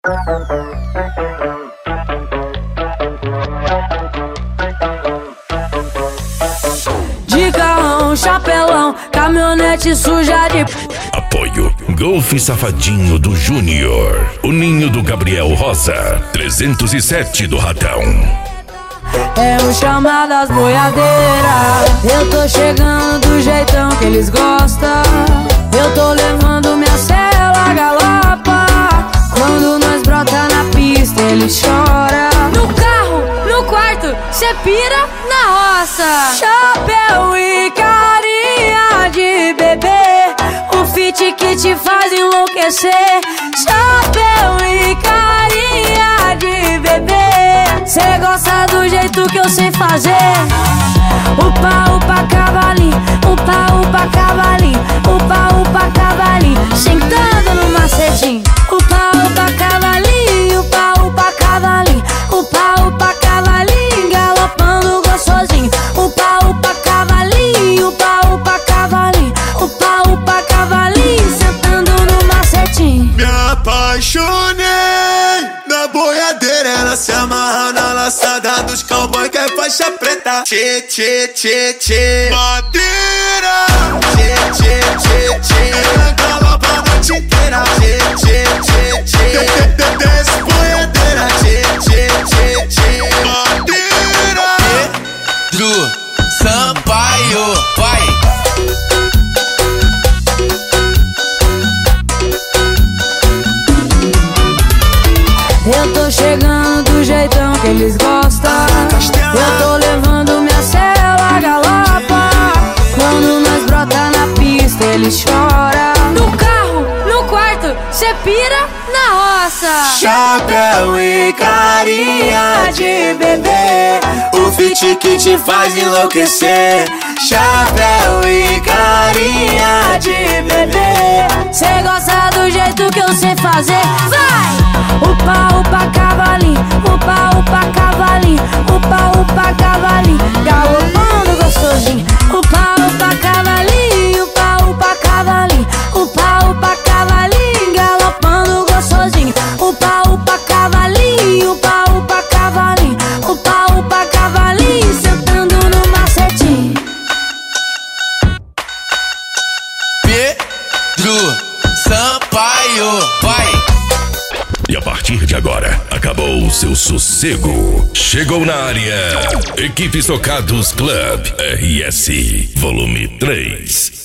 De carrão, chapelão, caminhonete suja de... Apoio Golfe Safadinho do Júnior, o ninho do Gabriel Rosa, 307 do Ratão. É o chamado das boiadeiras. Eu tô chegando do jeitão que eles gostam. Eu tô levando minha cela galopa. Quando nós brota na pista eles choram. No carro, no quarto, cê pira na roça. Chapéu e carinha de bebê, um fit que te faz enlouquecer. Chapéu e carinha de bebê, cê gosta do jeito que eu sei fazer. Upa, upa, cavalinho, upa, upa, cavalinho, upa, upa, cavalinho, sentando no macetinho. Upa, upa, cavalinho, upa, upa, cavalinho, upa, upa, cavalinho, galopando gostosinho. Upa, upa, cavalinho, upa, upa, cavalinho, upa, upa, cavalinho, sentando no macetinho. Me apaixonei na boiadeira, ela se amarra na laçada dos cowboy que é faixa preta. Tchê, tchê, tchê, tchê, madeira. Tchê, tchê, tchê, tchê, ela galopa a noite inteira. Tchê, tchê, tchê, tchê, desce boiadeira. Tchê, tchê, tchê, tchê, madeira. Pedro Sampaio, vai! Eu tô chegando do jeitão que eles gostam. Eu tô levando minha cela galopa. Quando nós brota na pista eles choram. No carro, no quarto, cê pira na roça. Chapéu e carinha de bebê, o fit que te faz enlouquecer. Chapéu e carinha de bebê, cê gosta do jeito que eu sei fazer. Vai! Upa, upa, cavalinho, upa, upa, cavalinho, upa, upa, cavalinho, galopando gostosinho. Upa, upa, cavalinho, upa, upa, cavalinho, upa, upa, cavalinho, galopando gostosinho. Upa, upa, cavalinho, upa, upa, cavalinho, upa, upa, cavalinho, sentando no macetinho. Pedro Sampaio, vai! E a partir de agora, acabou o seu sossego. Chegou na área, Equipes Tocados Club RS, volume 3.